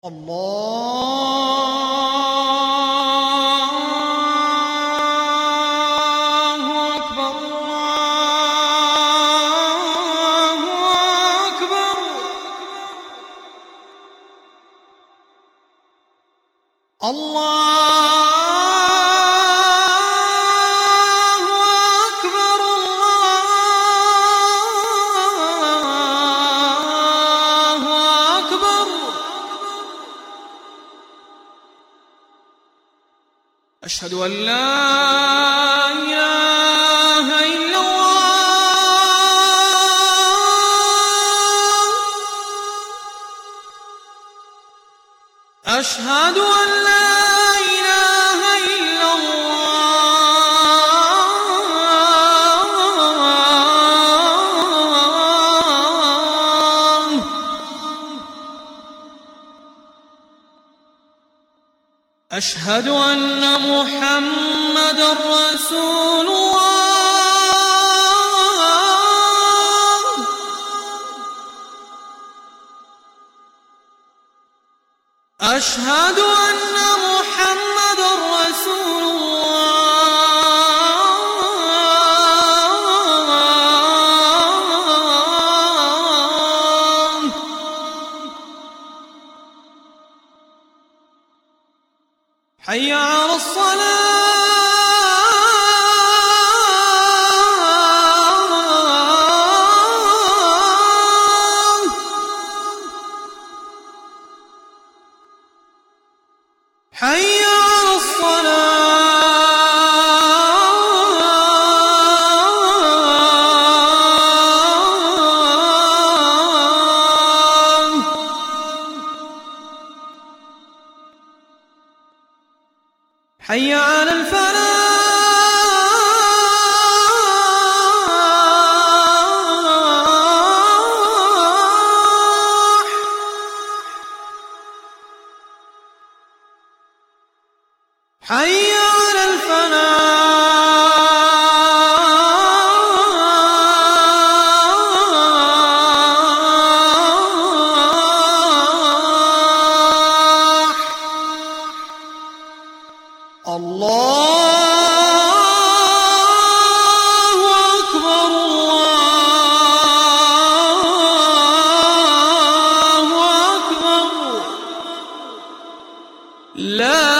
الله أكبر الله أكبر. الله أكبر الله أكبر. أشهد أن لا إله إلا الله. أشهد أن لا إله إلا الله. أشهد أن محمدًا رسول الله. أشهد أن محمدًا رسول الله. حي على الصلاة. حي على الصلاة. حي على الفلاح. حي على الفلاح. الله أكبر الله أكبر. لا